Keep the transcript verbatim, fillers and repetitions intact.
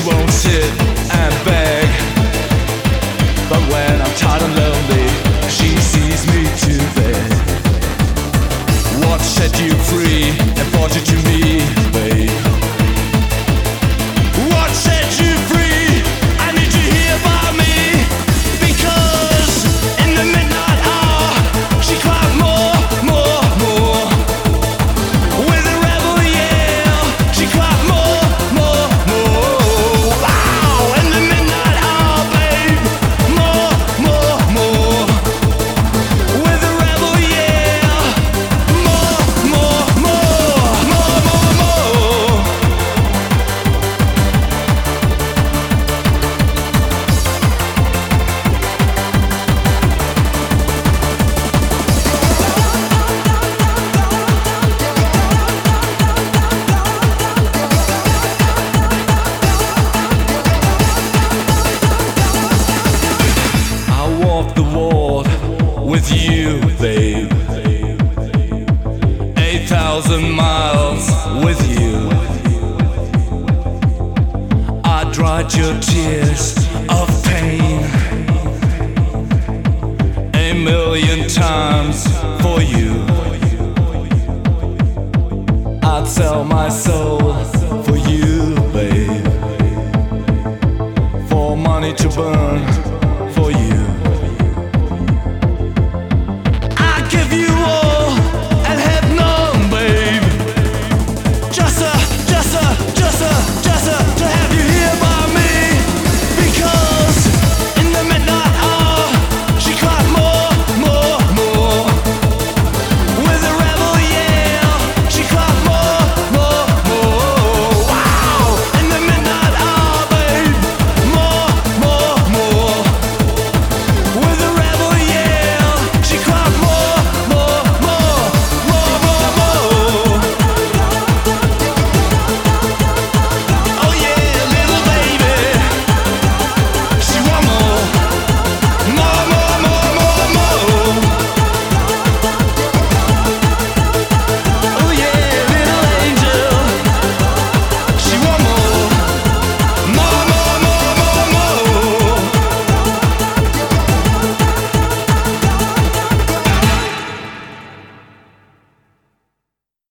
won't sit and beg, but when I'm tired and lonely, she sees me to bed. What set you free and brought you to me, babe? What set you free? I need to hear about me, because in the midnight hour she cried more, more, more. With a rebel yell, she cried more, more, more. Wow! In the midnight hour, babe, more, more, more. With a rebel yell, more, more, more, more, more, more. I walk the world with you, babe. Eight thousand miles with you. I dried your tears of pain a million times for you. I'd sell my soul for you, babe, for money to burn